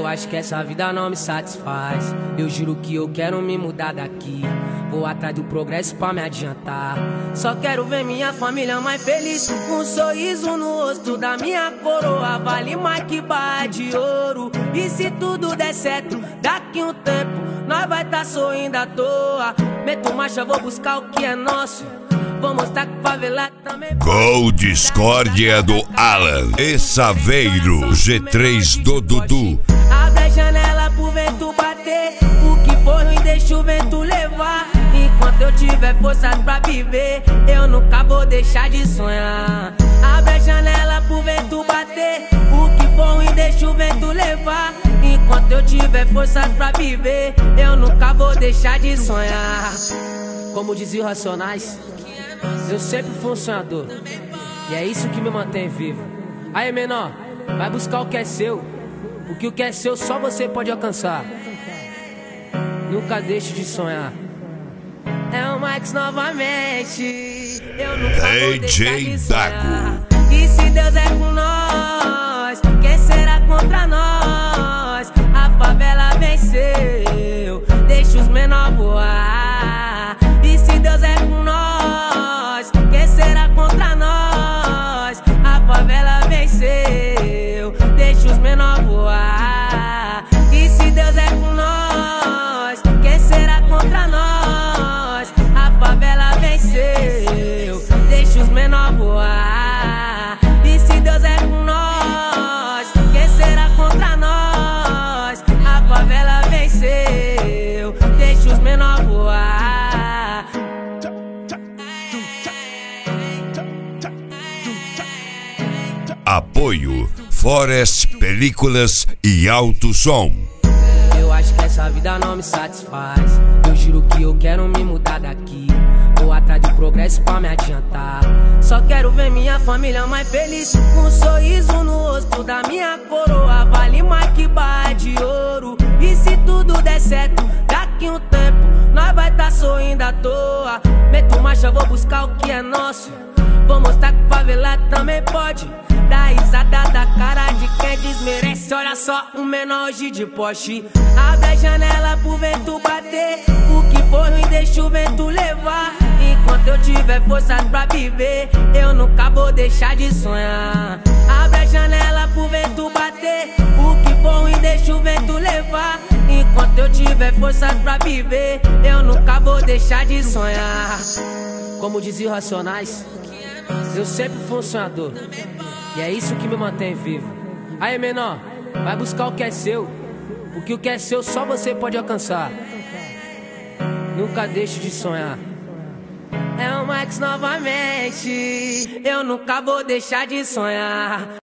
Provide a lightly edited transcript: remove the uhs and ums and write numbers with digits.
acho que essa vida não me satisfaz. Eu juro que eu quero me mudar daqui. Vou atrás do progresso pra me adiantar. Só quero ver minha família mais feliz, com um sorriso no rosto da minha coroa. Vale mais que barra de ouro. E se tudo der certo, daqui um tempo nós vai tá sorrindo à toa. Meto marcha, vou buscar o que é nosso. Vou mostrar que favela também. Gol discórdia do Alan e Saveiro, G3 do Dudu. Abre a janela pro vento bater. O que for ruim deixa o vento levar. Enquanto eu tiver forças pra viver, eu nunca vou deixar de sonhar. Abre a janela pro vento bater. O que for ruim deixa o vento levar. Enquanto eu tiver forças pra viver, eu nunca vou deixar de sonhar. Como dizia o Racionais, eu sempre fui um sonhador, e é isso que me mantém vivo. Aí, menor, vai buscar o que é seu, porque o que é seu só você pode alcançar. Nunca deixe de sonhar. É o Max novamente. Eu nunca vou deixar de sonhar. E se Deus é com nós, quem será contra nós? A favela venceu, deixa os menor voar. E se Deus é com nós, quem será contra nós? A favela venceu, deixa os menor voar. E se Deus é com nós, quem será contra nós? A favela venceu, deixa os menor voar. E se Deus é com nós, quem será contra nós? A favela venceu, deixa os menor voar. Apoio Forest Películas e Alto Som. Eu acho que essa vida não me satisfaz. Eu juro que eu quero me mudar daqui. Vou atrás do progresso pra me adiantar. Só quero ver minha família mais feliz, com um sorriso no rosto da minha coroa. Vale mais que barra de ouro. E se tudo der certo, daqui um tempo nós vai tá sorrindo à toa. Meto marcha, vou buscar o que é nosso. Vou mostrar que favela também pode. Dá risada da cara de quem desmerece. Olha só, um menor hoje de Porsche. Abre a janela pro vento bater. O que for ruim deixa o vento levar. Enquanto eu tiver forças pra viver, eu nunca vou deixar de sonhar. Abre a janela pro vento bater. O que for ruim deixa o vento levar. Enquanto eu tiver forças pra viver, eu nunca vou deixar de sonhar. Como dizia o Racionais, eu sempre fui um sonhador, e é isso que me mantém vivo. Aí, menor, vai buscar o que é seu, porque o que é seu só você pode alcançar. Nunca deixe de sonhar. É o Max novamente. Eu nunca vou deixar de sonhar.